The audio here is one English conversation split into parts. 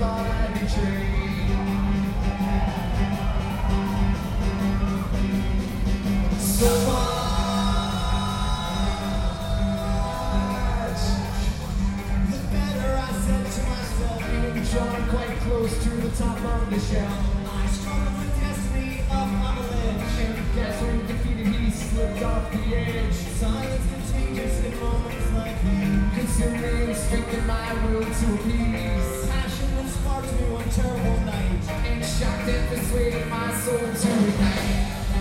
thought I'd betrayed. So much, the better, I said to myself, being drawn quite close to the top of the shelf. I struggled with destiny up on the ledge, and guess when defeated he slipped off the edge. Silence contagious in moments like these, consuming strength in my will to appease. Passion that sparked me one terrible night, and shocked and persuaded my soul to ignite.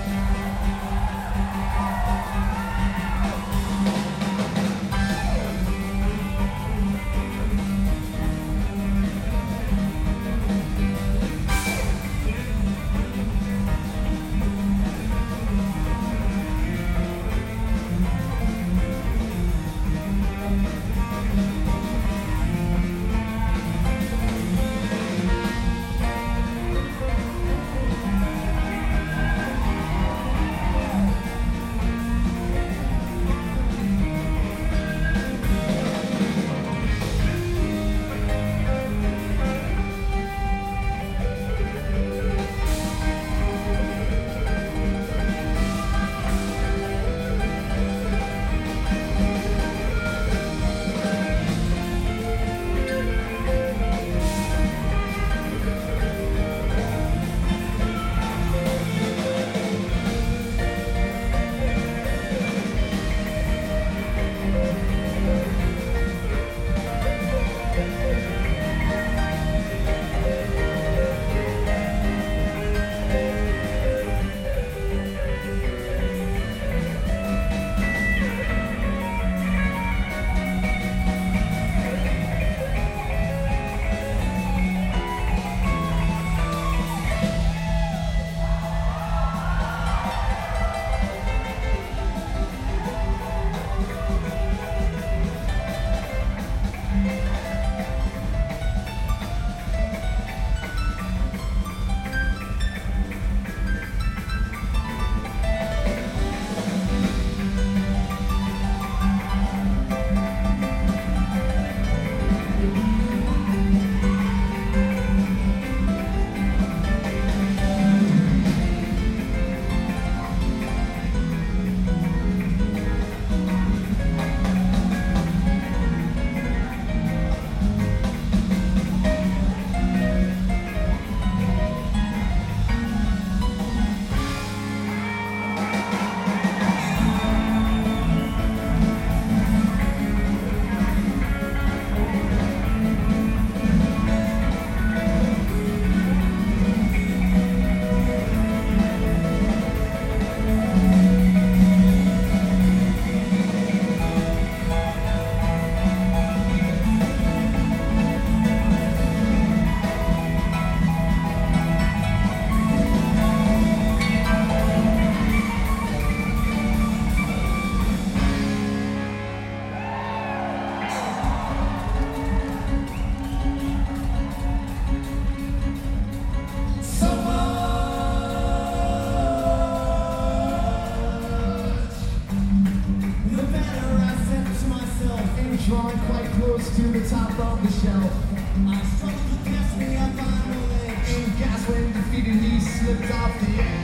Drawn quite close to the top of the shelf. I struggled with destiny up on the ledge, and gas when defeated he slipped off the edge.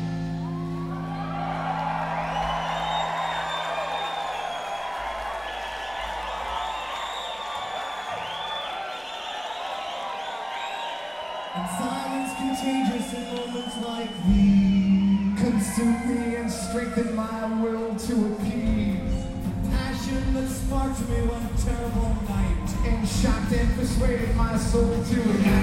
And silence contagious in moments like these, consume me and strengthen my will to appease. Passion that sparked me one terrible night, and shocked and persuaded my soul to ignite.